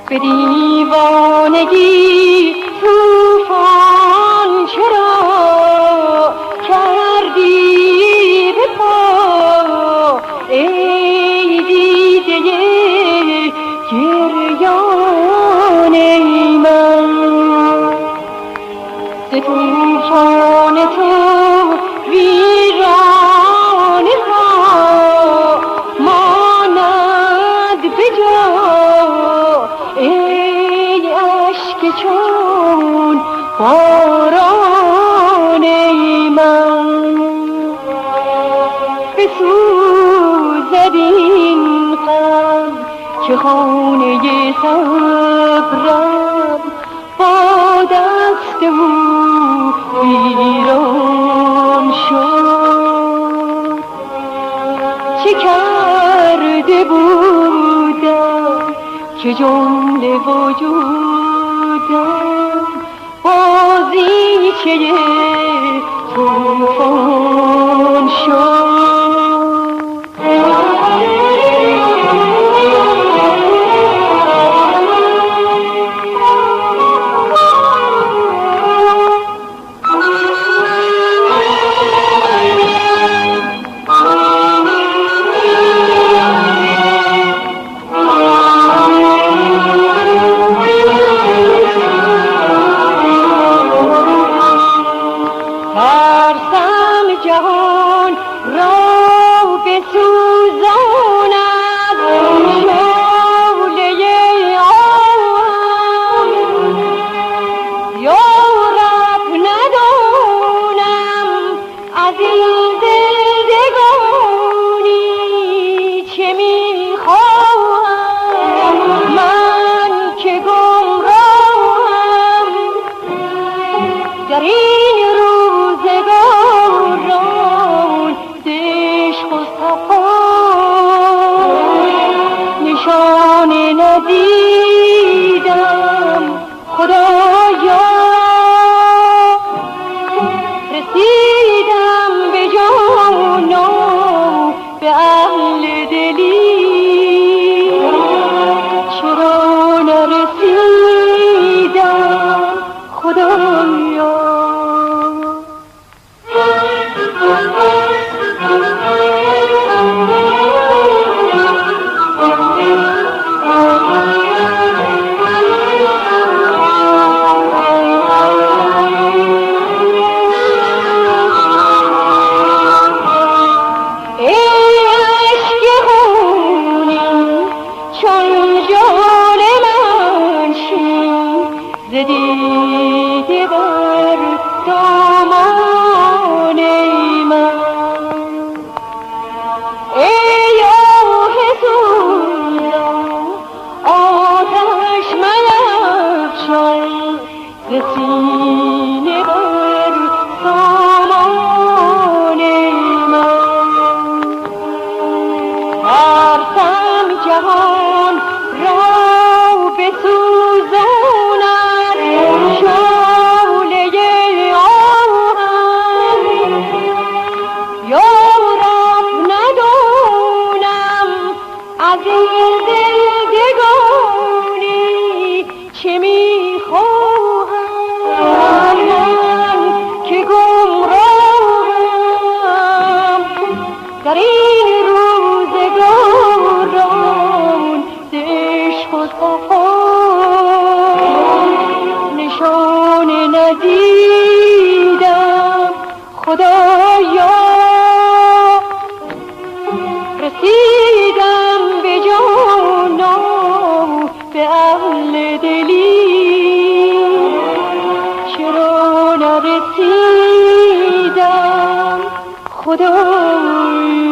به دیوانگی طوفان چرا کردی به پا ای دیده گریان من ز طوفان تو ویرانه ها ماند به جا ای اشک چون باران من بسوزد این غم که خانه صبرم با دست او ویران شد چه کرده بودم که جمله وجودم بازیچه طوفان شد جهان را بسوزاند شعله آن یا رب ندانم از این زندگانی چه میخواهم من که گمراهم در این روزگاران عشق و صفا نشان ندیدم خدایا رسیدم به جان و به اهل دلی چرا نرسیدم خدایا دیده بر دامان من ای آه سوزان آتش میفشان ز سینه بر سامان من ترسم جهان را بسوزاند شعله آهن یا رب ندانم از این زندگانی چه میخواهم من که گمراهم در این روزگاران عشق و صفا نشان ندیدم خدایا رسیدم به جان و به اهل دلی چرا نرسیدم خدایا